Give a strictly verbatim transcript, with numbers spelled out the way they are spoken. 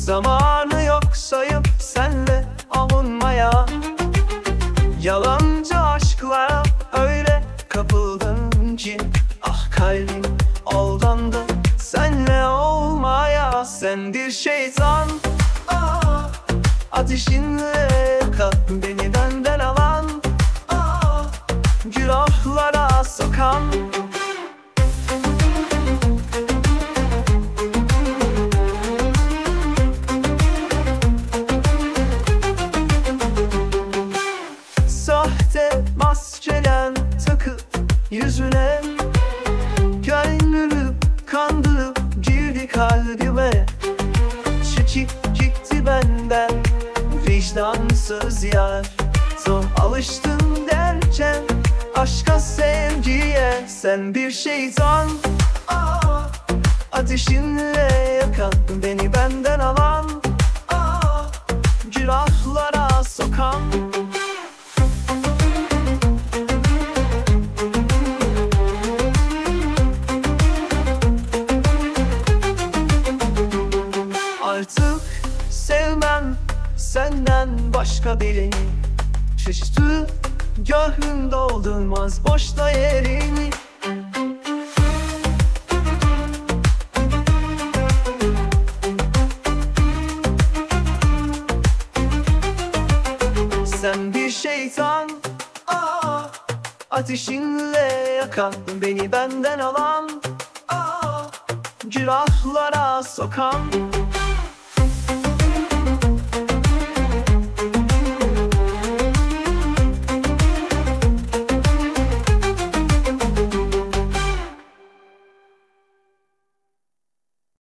Zamanı yok sayıp senle avunmaya, yalancı aşklara öyle kapıldın ki, ah kalbim aldandı senle olmaya. Sen bir şeytan, ah, ateşinle yakar beni benden alan, ah, günahlara sokan. Sahte maskelen takıp yüzüne, gönlümü kandırıp girdi kalbime. Çekip gitti benden vicdansız yar. Zor alıştım derken aşka sevgiye. Sen bir şeytan, ah, ateşinle yakan beni benden alan, ah, günahlara sokan. Artık sevmem senden başka birini, şaştı gönlüm doldurmaz boşta yerini. Sen bir şeytan, ah, ateşinle yakan beni benden alan, ah, günahlara sokan.